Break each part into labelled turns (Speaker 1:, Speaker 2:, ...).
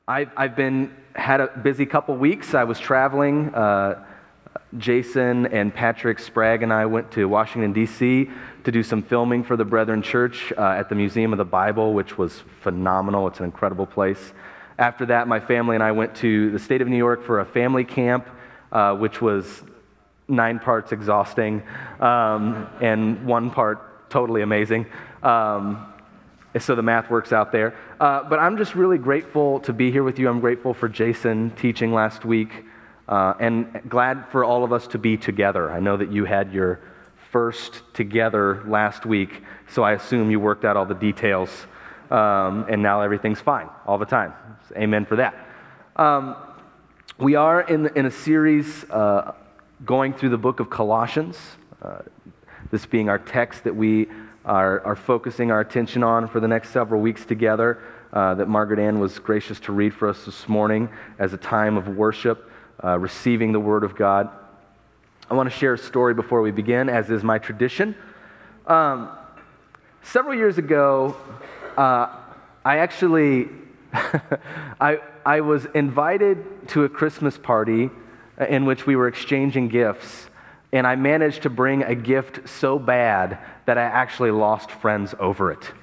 Speaker 1: I've had a busy couple weeks. I was traveling. Jason and Patrick Sprague and I went to Washington, D.C. to do some filming for the Brethren Church at the Museum of the Bible, which was phenomenal. It's an incredible place. After that, my family and I went to the state of New York for a family camp, which was 9 parts exhausting and 1 part totally amazing. So the math works out there. But I'm just really grateful to be here with you. I'm grateful for Jason teaching last week, and glad for all of us to be together. I know that you had your first together last week, so I assume you worked out all the details, and now everything's fine all the time. So amen for that. We are in a series going through the book of Colossians, this being our text that we are focusing our attention on for the next several weeks together, that Margaret Ann was gracious to read for us this morning as a time of worship, receiving the Word of God. I want to share a story before we begin, as is my tradition. Several years ago, I actually I was invited to a Christmas party in which we were exchanging gifts, and I managed to bring a gift so bad that I actually lost friends over it.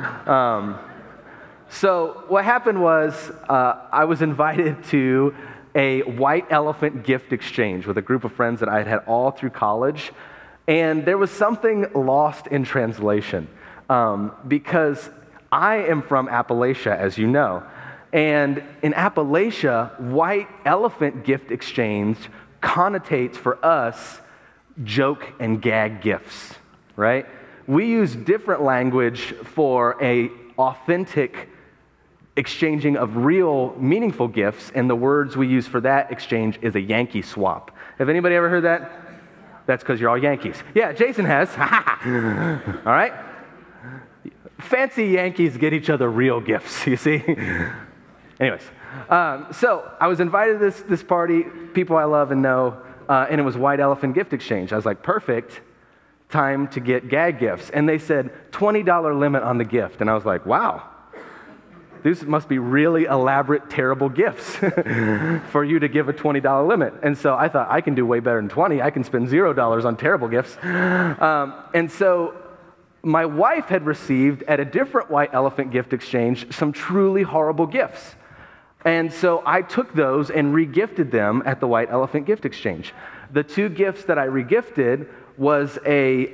Speaker 1: So what happened was I was invited to a white elephant gift exchange with a group of friends that I had had all through college, and there was something lost in translation because I am from Appalachia, as you know, and in Appalachia, white elephant gift exchange connotates for us joke and gag gifts, right? We use different language for a authentic exchanging of real meaningful gifts, and the words we use for that exchange is a Yankee swap. Have anybody ever heard that? That's because you're all Yankees. Yeah, Jason has. All right? Fancy Yankees get each other real gifts, you see? Anyways, so I was invited to this party, people I love and know, and it was White Elephant Gift Exchange. I was like, perfect, time to get gag gifts. And they said, $20 limit on the gift. And I was like, wow, these must be really elaborate, terrible gifts for you to give a $20 limit. And so I thought, I can do way better than 20. I can spend $0 on terrible gifts. And so my wife had received at a different White Elephant Gift Exchange some truly horrible gifts. And so I took those and regifted them at the White Elephant Gift Exchange. The 2 gifts that I regifted was a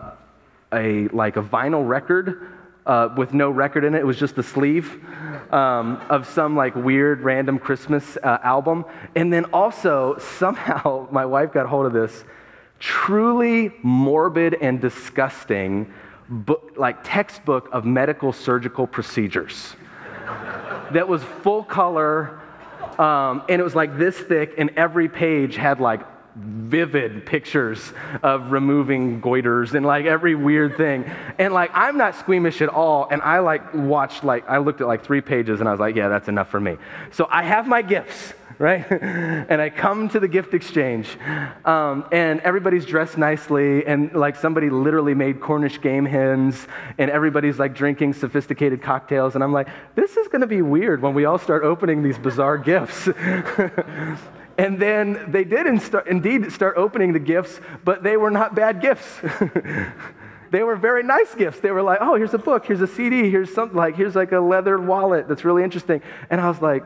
Speaker 1: vinyl record with no record in it. It was just the sleeve of some like weird random Christmas album. And then also somehow my wife got hold of this truly morbid and disgusting book, like textbook of medical surgical procedures. That was full color, and it was like this thick, and every page had like vivid pictures of removing goiters and like every weird thing. And like, I'm not squeamish at all, and I I looked at like 3 pages, and I was like, yeah, that's enough for me. So I have my gifts, right? And I come to the gift exchange, and everybody's dressed nicely, and like somebody literally made Cornish game hens, and everybody's like drinking sophisticated cocktails, and I'm like, this is going to be weird when we all start opening these bizarre gifts. And then they did indeed start opening the gifts, but they were not bad gifts. They were very nice gifts. They were like, oh, here's a book, here's a CD, here's something like, here's like a leather wallet that's really interesting. And I was like,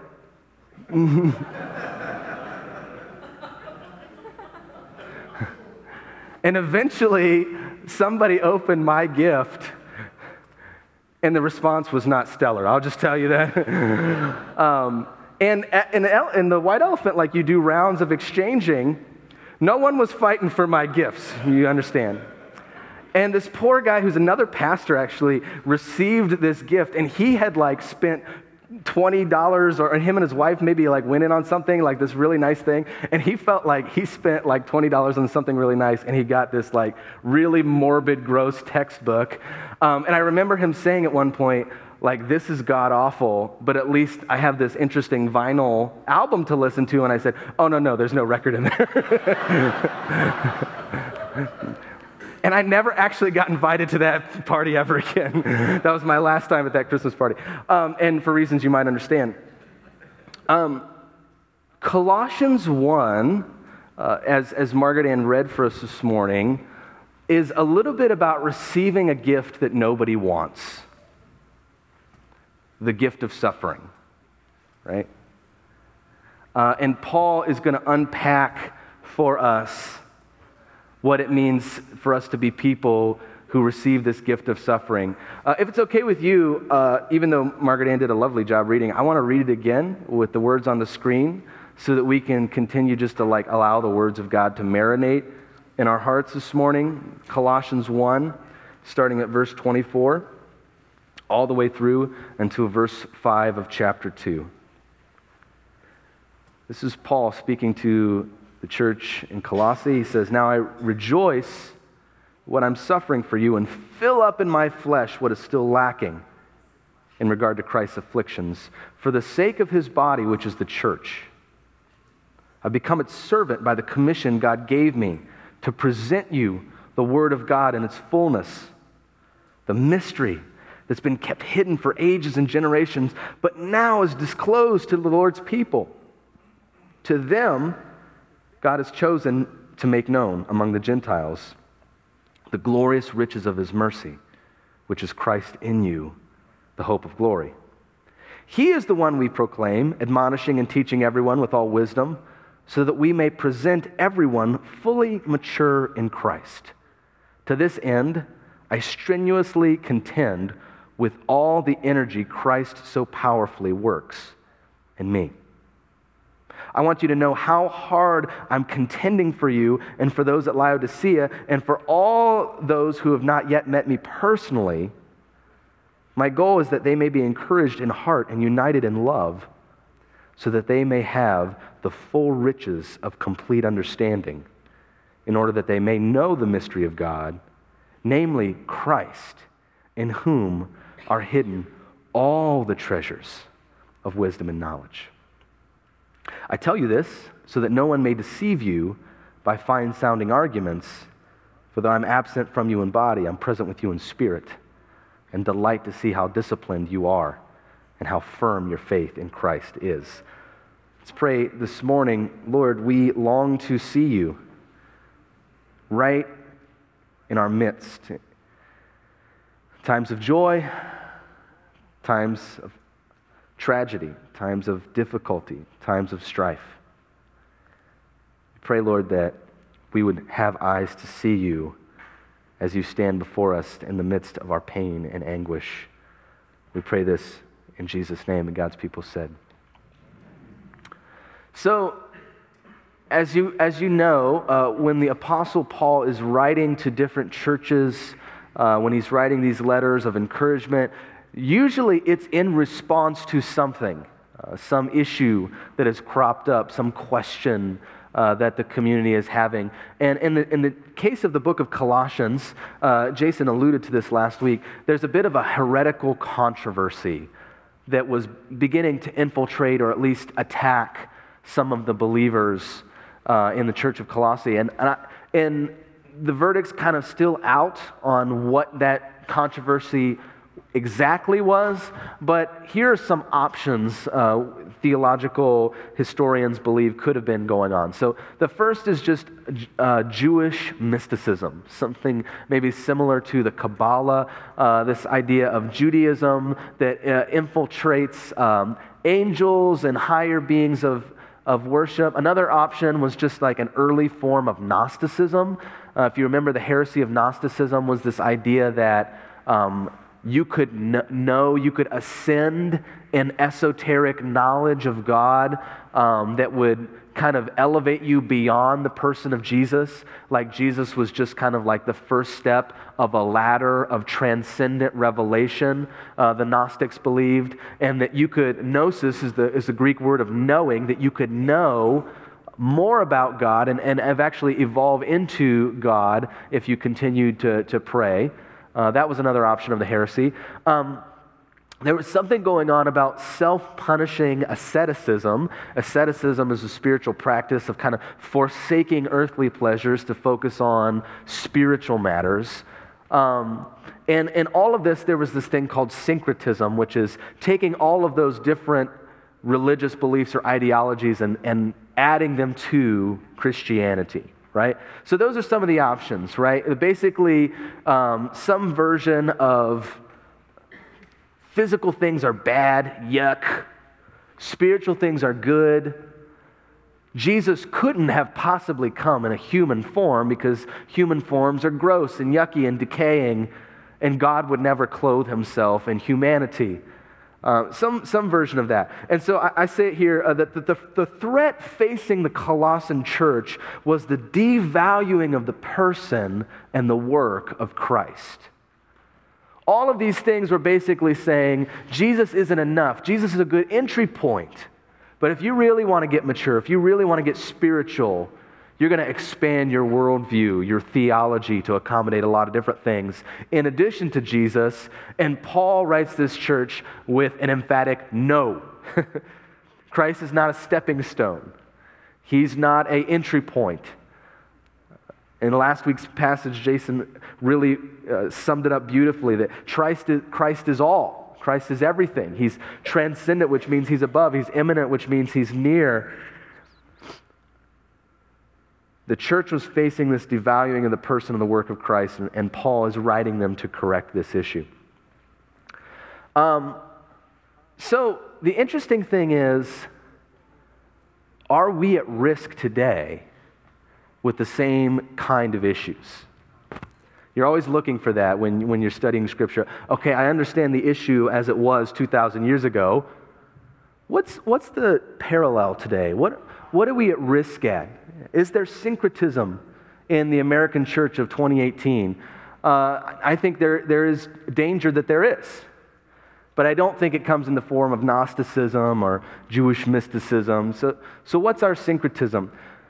Speaker 1: And eventually, somebody opened my gift, and the response was not stellar. I'll just tell you that. And in the White Elephant, like you do rounds of exchanging, no one was fighting for my gifts, you understand. And this poor guy, who's another pastor actually, received this gift, and he had like spent $20, or him and his wife maybe like went in on something, like this really nice thing, and he felt like he spent like $20 on something really nice, and he got this like really morbid, gross textbook. And I remember him saying at one point, like, this is god-awful, but at least I have this interesting vinyl album to listen to. And I said, oh, no, there's no record in there. And I never actually got invited to that party ever again. That was my last time at that Christmas party. And for reasons you might understand. Colossians 1, as Margaret Ann read for us this morning, is a little bit about receiving a gift that nobody wants. The gift of suffering, right? And Paul is going to unpack for us what it means for us to be people who receive this gift of suffering. If it's okay with you, even though Margaret Ann did a lovely job reading, I want to read it again with the words on the screen so that we can continue just to allow the words of God to marinate in our hearts this morning. Colossians 1, starting at verse 24, all the way through until verse 5 of chapter 2. This is Paul speaking to the church in Colossae. He says, "Now I rejoice what I'm suffering for you and fill up in my flesh what is still lacking in regard to Christ's afflictions for the sake of his body, which is the church. I've become its servant by the commission God gave me to present you the word of God in its fullness, the mystery that's been kept hidden for ages and generations, but now is disclosed to the Lord's people. To them, God has chosen to make known among the Gentiles the glorious riches of his mercy, which is Christ in you, the hope of glory. He is the one we proclaim, admonishing and teaching everyone with all wisdom, so that we may present everyone fully mature in Christ. To this end, I strenuously contend with all the energy Christ so powerfully works in me. I want you to know how hard I'm contending for you and for those at Laodicea and for all those who have not yet met me personally. My goal is that they may be encouraged in heart and united in love, so that they may have the full riches of complete understanding, in order that they may know the mystery of God, namely Christ, in whom are hidden all the treasures of wisdom and knowledge. I tell you this so that no one may deceive you by fine-sounding arguments, for though I'm absent from you in body, I'm present with you in spirit, and delight to see how disciplined you are and how firm your faith in Christ is." Let's pray this morning. Lord, we long to see you right in our midst. Times of joy, times of tragedy, times of difficulty, times of strife. We pray, Lord, that we would have eyes to see you as you stand before us in the midst of our pain and anguish. We pray this in Jesus' name, and God's people said. So, as you know, when the Apostle Paul is writing to different churches, when he's writing these letters of encouragement, usually it's in response to something, some issue that has cropped up, some question that the community is having. And in the case of the book of Colossians, Jason alluded to this last week, there's a bit of a heretical controversy that was beginning to infiltrate or at least attack some of the believers in the church of Colossae. And the verdict's kind of still out on what that controversy exactly was, but here are some options theological historians believe could have been going on. So the first is just Jewish mysticism, something maybe similar to the Kabbalah, this idea of Judaism that infiltrates angels and higher beings of worship. Another option was just like an early form of Gnosticism. If you remember, the heresy of Gnosticism was this idea that you could you could ascend in esoteric knowledge of God that would kind of elevate you beyond the person of Jesus, like Jesus was just kind of like the first step of a ladder of transcendent revelation, the Gnostics believed, and that you could, gnosis is the Greek word of knowing, that you could know more about God and have actually evolve into God if you continued to pray. That was another option of the heresy. There was something going on about self-punishing asceticism. Asceticism is a spiritual practice of kind of forsaking earthly pleasures to focus on spiritual matters. And in all of this, there was this thing called syncretism, which is taking all of those different religious beliefs or ideologies and adding them to Christianity, right? So those are some of the options, right? Basically, some version of physical things are bad, yuck. Spiritual things are good. Jesus couldn't have possibly come in a human form because human forms are gross and yucky and decaying, and God would never clothe himself in humanity. Some version of that. And so I say it here that the threat facing the Colossian church was the devaluing of the person and the work of Christ. All of these things were basically saying Jesus isn't enough. Jesus is a good entry point. But if you really want to get mature, if you really want to get spiritual, you're going to expand your worldview, your theology to accommodate a lot of different things in addition to Jesus. And Paul writes this church with an emphatic no. Christ is not a stepping stone. He's not an entry point. In last week's passage, Jason really summed it up beautifully that Christ is all. Christ is everything. He's transcendent, which means he's above. He's immanent, which means he's near. The church was facing this devaluing of the person and the work of Christ, and Paul is writing them to correct this issue. So the interesting thing is, are we at risk today with the same kind of issues? You're always looking for that when you're studying Scripture. Okay, I understand the issue as it was 2,000 years ago. What's the parallel today? What are we at risk at? Is there syncretism in the American church of 2018? I think there is danger that there is. But I don't think it comes in the form of Gnosticism or Jewish mysticism. So what's our syncretism?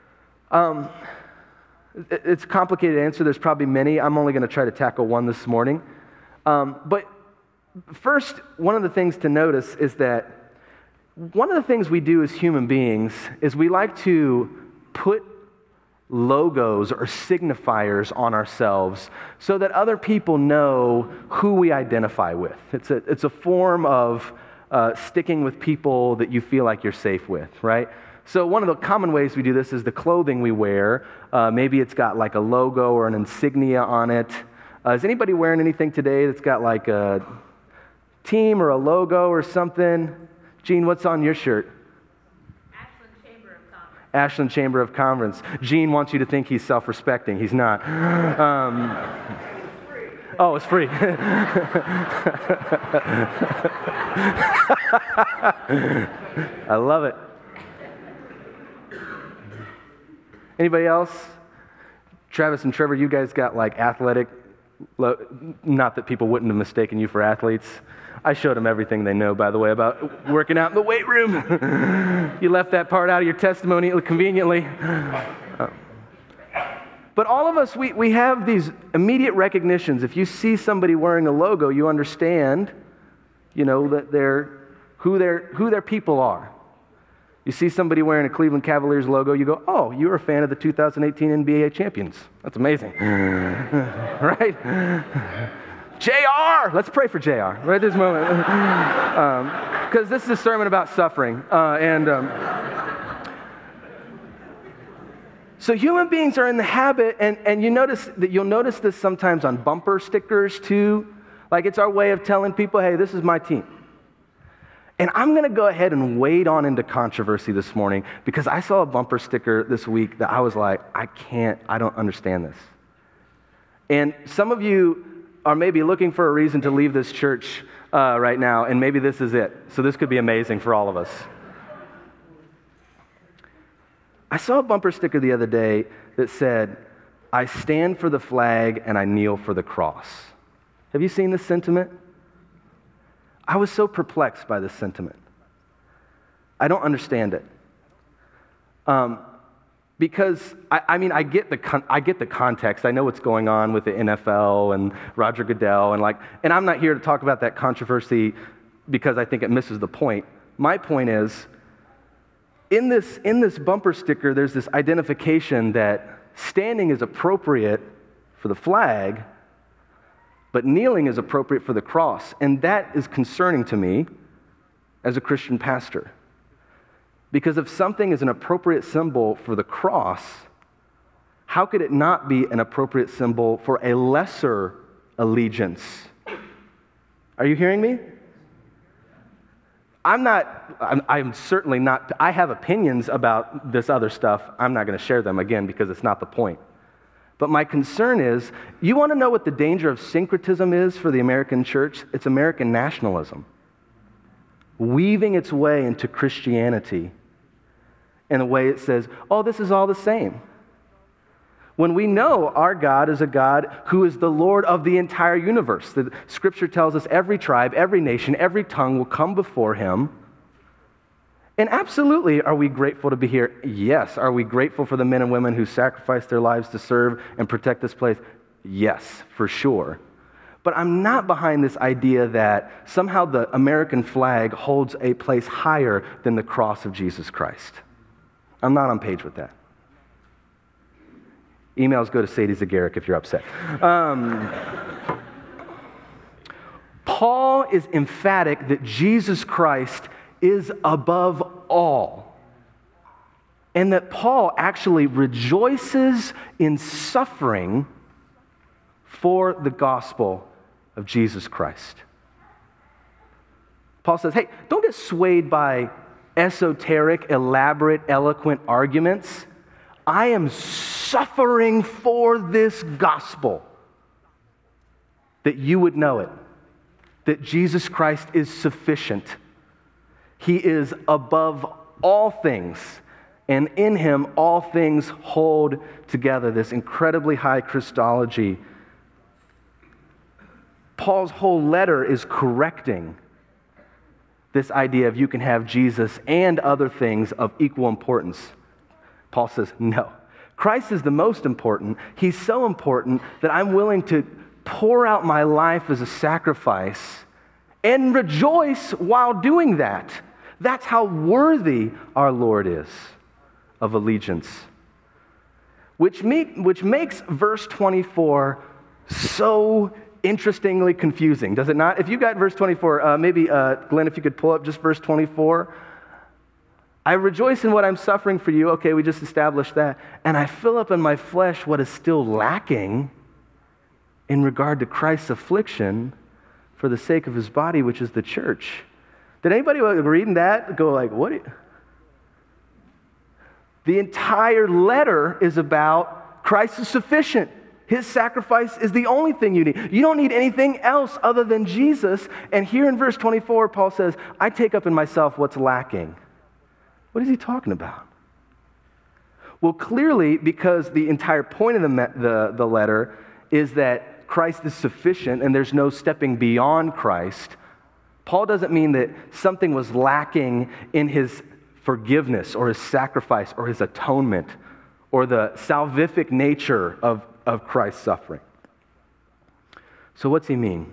Speaker 1: It's a complicated answer. There's probably many. I'm only going to try to tackle one this morning. But first, one of the things to notice is that one of the things we do as human beings is we like to put logos or signifiers on ourselves so that other people know who we identify with. It's a form of sticking with people that you feel like you're safe with, right? So one of the common ways we do this is the clothing we wear. Maybe it's got like a logo or an insignia on it. Is anybody wearing anything today that's got like a team or a logo or something? Gene, what's on your shirt?
Speaker 2: Ashland Chamber of Commerce.
Speaker 1: Ashland Chamber of Commerce. Gene wants you to think he's self-respecting. He's not. Oh, it's free. I love it. Anybody else? Travis and Trevor, you guys got like athletic, not that people wouldn't have mistaken you for athletes. I showed them everything they know, by the way, about working out in the weight room. You left that part out of your testimony conveniently. But all of us, we have these immediate recognitions. If you see somebody wearing a logo, you understand, that who their people are. You see somebody wearing a Cleveland Cavaliers logo, you go, oh, you're a fan of the 2018 NBA champions. That's amazing. Right? JR! Let's pray for JR right this moment. Because this is a sermon about suffering. So human beings are in the habit, and you'll notice this sometimes on bumper stickers too. Like it's our way of telling people, hey, this is my team. And I'm going to go ahead and wade on into controversy this morning because I saw a bumper sticker this week that I was like, I don't understand this. And some of you are maybe looking for a reason to leave this church right now, and maybe this is it. So this could be amazing for all of us. I saw a bumper sticker the other day that said, I stand for the flag and I kneel for the cross. Have you seen this sentiment? I was so perplexed by this sentiment. I don't understand it. Because, I get the context. I know what's going on with the NFL and Roger Goodell, and I'm not here to talk about that controversy because I think it misses the point. My point is, in this bumper sticker, there's this identification that standing is appropriate for the flag, but kneeling is appropriate for the cross. And that is concerning to me as a Christian pastor. Because if something is an appropriate symbol for the cross, how could it not be an appropriate symbol for a lesser allegiance? Are you hearing me? I'm certainly not, I have opinions about this other stuff. I'm not going to share them again because it's not the point. But my concern is, you want to know what the danger of syncretism is for the American church? It's American nationalism, weaving its way into Christianity in a way it says, oh, this is all the same. When we know our God is a God who is the Lord of the entire universe. The Scripture tells us every tribe, every nation, every tongue will come before him. And absolutely, are we grateful to be here? Yes. Are we grateful for the men and women who sacrificed their lives to serve and protect this place? Yes, for sure. But I'm not behind this idea that somehow the American flag holds a place higher than the cross of Jesus Christ. I'm not on page with that. Emails go to Sadie Zagaric if you're upset. Paul is emphatic that Jesus Christ is above all. And that Paul actually rejoices in suffering for the gospel of Jesus Christ. Paul says, hey, don't get swayed by esoteric, elaborate, eloquent arguments. I am suffering for this gospel, that you would know it, that Jesus Christ is sufficient. He is above all things, and in him all things hold together, this incredibly high Christology. Paul's whole letter is correcting this idea of you can have Jesus and other things of equal importance. Paul says, no. Christ is the most important. He's so important that I'm willing to pour out my life as a sacrifice and rejoice while doing that. That's how worthy our Lord is of allegiance. Which makes verse 24 so interestingly confusing, does it not? If you got verse 24, maybe Glenn, if you could pull up just verse 24. I rejoice in what I'm suffering for you. Okay, we just established that. And I fill up in my flesh what is still lacking in regard to Christ's affliction for the sake of his body, which is the church. Did anybody reading that go like, what? The entire letter is about Christ is sufficient. His sacrifice is the only thing you need. You don't need anything else other than Jesus. And here in verse 24, Paul says, I take up in myself what's lacking. What is he talking about? Well, clearly, because the entire point of the letter is that Christ is sufficient and there's no stepping beyond Christ, Paul doesn't mean that something was lacking in his forgiveness or his sacrifice or his atonement or the salvific nature of Christ's suffering. So what's he mean?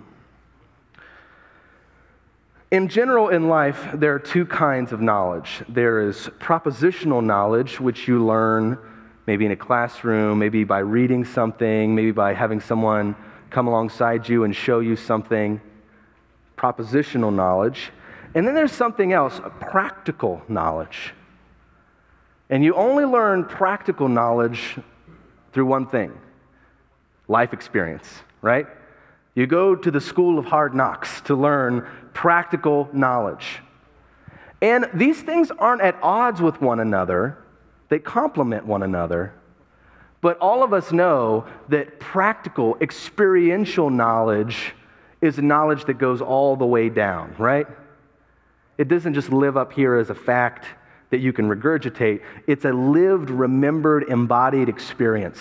Speaker 1: In general, in life, there are two kinds of knowledge. There is propositional knowledge, which you learn maybe in a classroom, maybe by reading something, maybe by having someone come alongside you and show you something. Propositional knowledge. And then there's something else, practical knowledge. And you only learn practical knowledge through one thing, life experience, right? You go to the school of hard knocks to learn practical knowledge. And these things aren't at odds with one another. They complement one another. But all of us know that practical, experiential knowledge is knowledge that goes all the way down, right? It doesn't just live up here as a fact that you can regurgitate. It's a lived, remembered, embodied experience.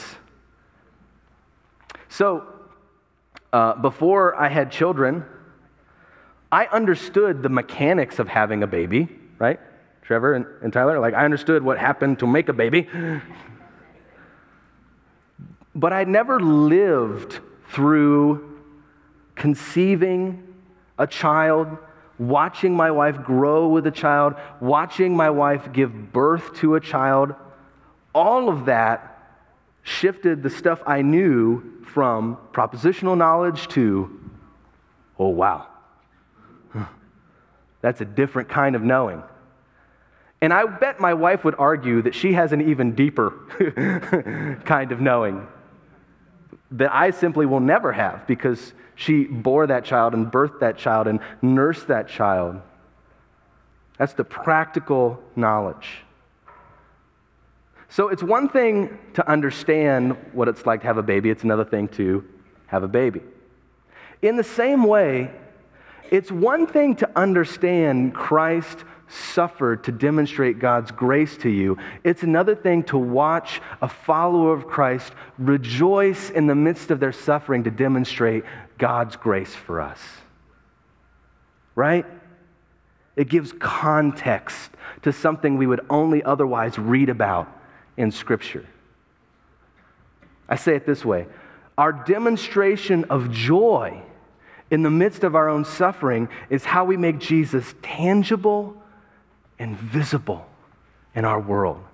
Speaker 1: So, before I had children, I understood the mechanics of having a baby, right? Trevor and Tyler, like I understood what happened to make a baby. But I never lived through conceiving a child, watching my wife grow with a child, watching my wife give birth to a child. All of that shifted the stuff I knew from propositional knowledge to, oh, wow. That's a different kind of knowing. And I bet my wife would argue that she has an even deeper kind of knowing that I simply will never have, because she bore that child and birthed that child and nursed that child. That's the practical knowledge. So it's one thing to understand what it's like to have a baby. It's another thing to have a baby. In the same way, it's one thing to understand Christ suffered to demonstrate God's grace to you. It's another thing to watch a follower of Christ rejoice in the midst of their suffering to demonstrate God's grace for us. Right? It gives context to something we would only otherwise read about in Scripture. I say it this way: our demonstration of joy in the midst of our own suffering is how we make Jesus tangible and visible in our world.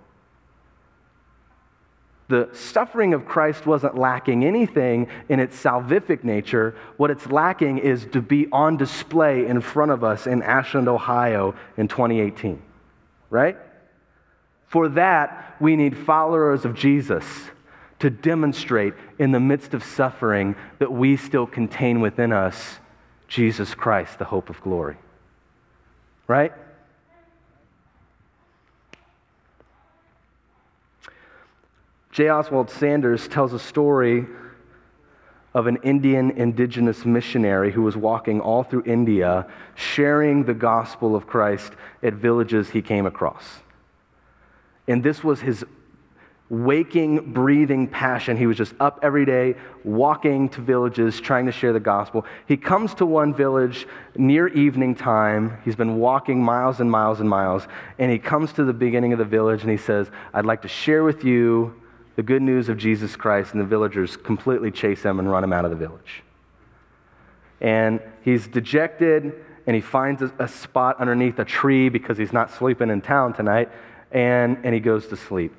Speaker 1: The suffering of Christ wasn't lacking anything in its salvific nature. What it's lacking is to be on display in front of us in Ashland, Ohio in 2018, right? For that, we need followers of Jesus to demonstrate in the midst of suffering that we still contain within us Jesus Christ, the hope of glory. Right? J. Oswald Sanders tells a story of an Indian indigenous missionary who was walking all through India, sharing the gospel of Christ at villages he came across. And this was his waking, breathing passion. He was just up every day, walking to villages, trying to share the gospel. He comes to one village near evening time. He's been walking miles and miles and miles, and he comes to the beginning of the village, and he says, "I'd like to share with you the good news of Jesus Christ," and the villagers completely chase him and run him out of the village. And he's dejected, and he finds a spot underneath a tree because he's not sleeping in town tonight, and he goes to sleep.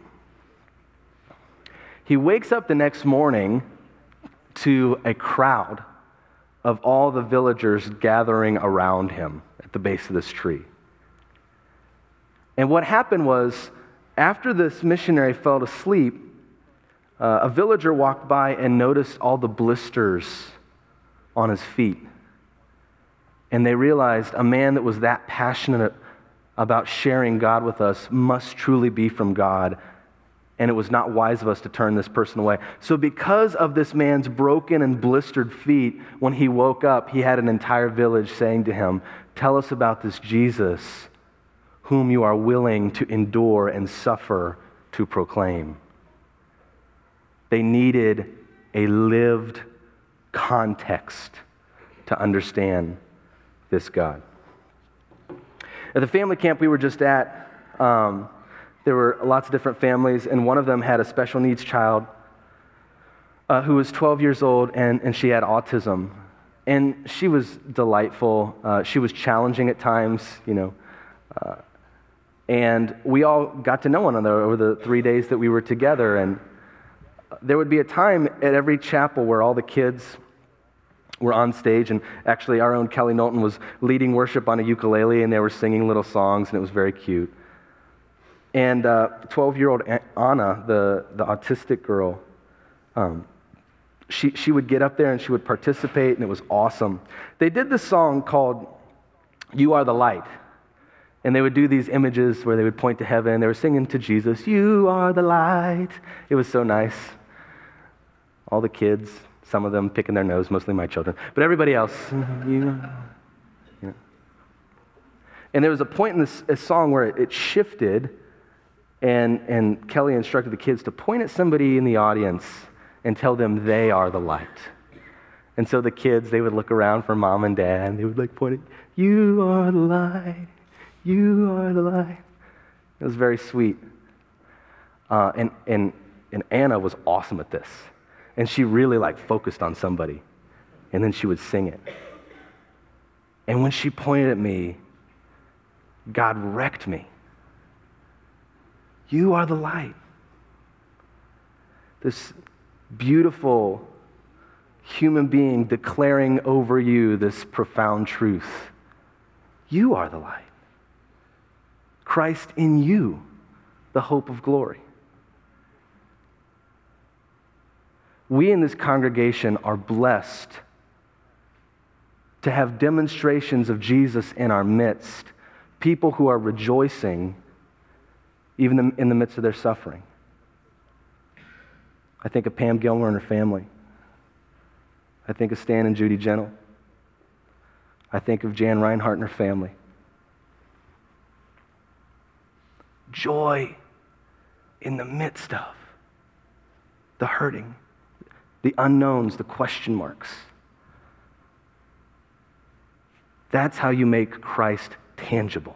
Speaker 1: He wakes up the next morning to a crowd of all the villagers gathering around him at the base of this tree. And what happened was, after this missionary fell asleep, a villager walked by and noticed all the blisters on his feet. And they realized a man that was that passionate about sharing God with us must truly be from God, and it was not wise of us to turn this person away. So because of this man's broken and blistered feet, when he woke up, he had an entire village saying to him, "Tell us about this Jesus whom you are willing to endure and suffer to proclaim." They needed a lived context to understand this God. At the family camp we were just at, there were lots of different families, and one of them had a special needs child who was 12 years old, and she had autism. And she was delightful. She was challenging at times, and we all got to know one another over the 3 days that we were together. And there would be a time at every chapel where all the kids were on stage, and actually our own Kelly Knowlton was leading worship on a ukulele, and they were singing little songs, and it was very cute. And 12-year-old Anna, the autistic girl, she would get up there and she would participate, and it was awesome. They did this song called "You Are the Light," and they would do these images where they would point to heaven. They were singing to Jesus, "You are the light." It was so nice. All the kids, some of them picking their nose, mostly my children, but everybody else, And there was a point in this song where it shifted, and Kelly instructed the kids to point at somebody in the audience and tell them they are the light. And so the kids, they would look around for mom and dad, and they would point at, "You are the light, you are the light." It was very sweet. And Anna was awesome at this. And she really focused on somebody, and then she would sing it. And when she pointed at me, God wrecked me. You are the light. This beautiful human being declaring over you this profound truth. You are the light. Christ in you, the hope of glory. We in this congregation are blessed to have demonstrations of Jesus in our midst, people who are rejoicing even in the midst of their suffering. I think of Pam Gilmer and her family. I think of Stan and Judy Gentle. I think of Jan Reinhardt and her family. Joy in the midst of the hurting, the unknowns, the question marks. That's how you make Christ tangible.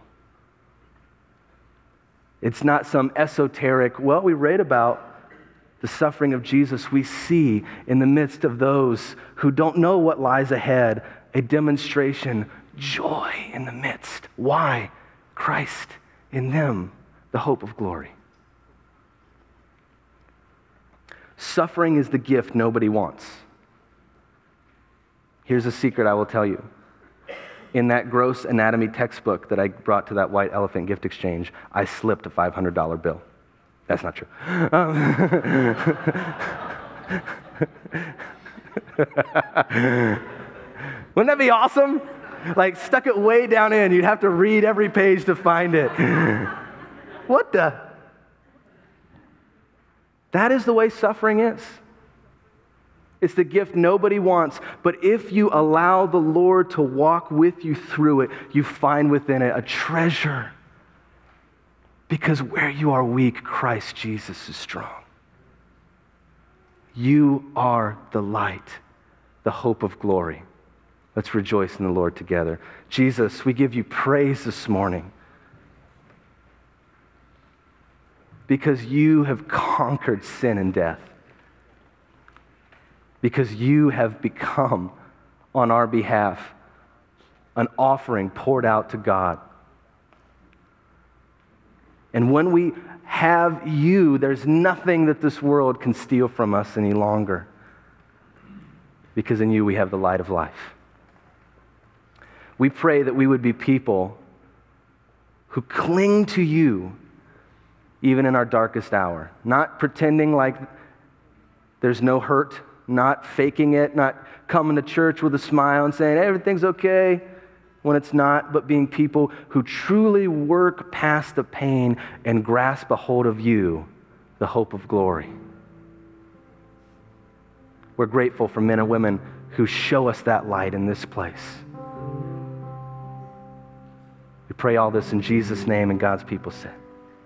Speaker 1: It's not some esoteric, well, we read about the suffering of Jesus. We see in the midst of those who don't know what lies ahead, a demonstration, joy in the midst. Why? Christ in them, the hope of glory. Suffering is the gift nobody wants. Here's a secret I will tell you. In that gross anatomy textbook that I brought to that white elephant gift exchange, I slipped a $500 bill. That's not true. Wouldn't that be awesome? Like, stuck it way down in. You'd have to read every page to find it. What the? That is the way suffering is. It's the gift nobody wants. But if you allow the Lord to walk with you through it, you find within it a treasure. Because where you are weak, Christ Jesus is strong. You are the light, the hope of glory. Let's rejoice in the Lord together. Jesus, we give you praise this morning because you have conquered sin and death. Because you have become, on our behalf, an offering poured out to God. And when we have you, there's nothing that this world can steal from us any longer. Because in you we have the light of life. We pray that we would be people who cling to you even in our darkest hour. Not pretending like there's no hurt, not faking it, not coming to church with a smile and saying everything's okay when it's not, but being people who truly work past the pain and grasp a hold of you, the hope of glory. We're grateful for men and women who show us that light in this place. We pray all this in Jesus' name, and God's people said,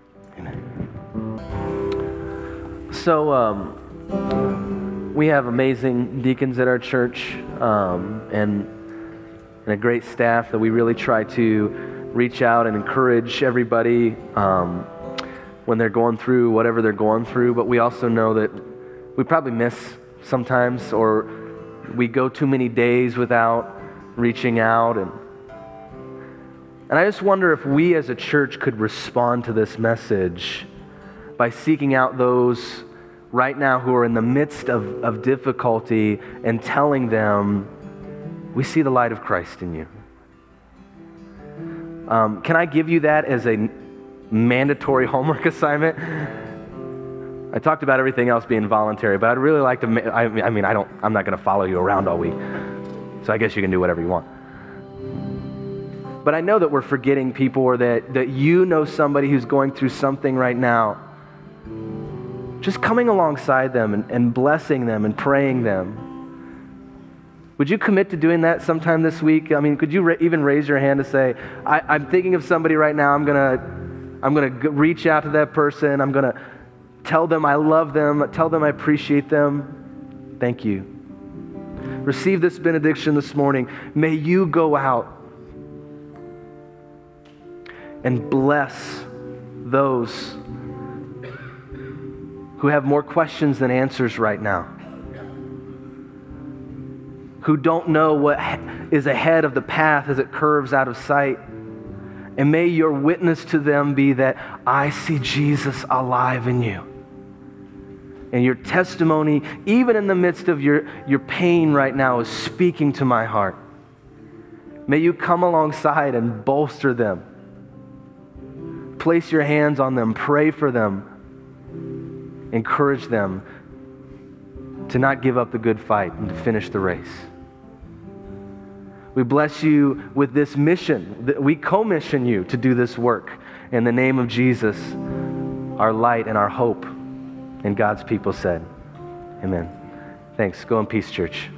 Speaker 1: amen.
Speaker 3: So, we have amazing deacons at our church and a great staff that we really try to reach out and encourage everybody when they're going through whatever they're going through. But we also know that we probably miss sometimes, or we go too many days without reaching out. And I just wonder if we as a church could respond to this message by seeking out those right now who are in the midst of difficulty and telling them, we see the light of Christ in you. Can I give you that as a mandatory homework assignment? I talked about everything else being voluntary, but I'd really like to, I'm not going to follow you around all week. So I guess you can do whatever you want. But I know that we're forgetting people, or that you know somebody who's going through something right now. Just coming alongside them and blessing them and praying them. Would you commit to doing that sometime this week? I mean, could you even raise your hand to say, I'm thinking of somebody right now. I'm gonna reach out to that person. I'm gonna tell them I love them. Tell them I appreciate them. Thank you. Receive this benediction this morning. May you go out and bless those who have more questions than answers right now, who don't know what is ahead of the path as it curves out of sight. And may your witness to them be that I see Jesus alive in you. And your testimony, even in the midst of your pain right now, is speaking to my heart. May you come alongside and bolster them.
Speaker 1: place your hands on them, pray for them, encourage them to not give up the good fight and to finish the race. We bless you with this mission. We commission you to do this work in the name of Jesus, our light and our hope. And God's people said, amen. Thanks. Go in peace, church.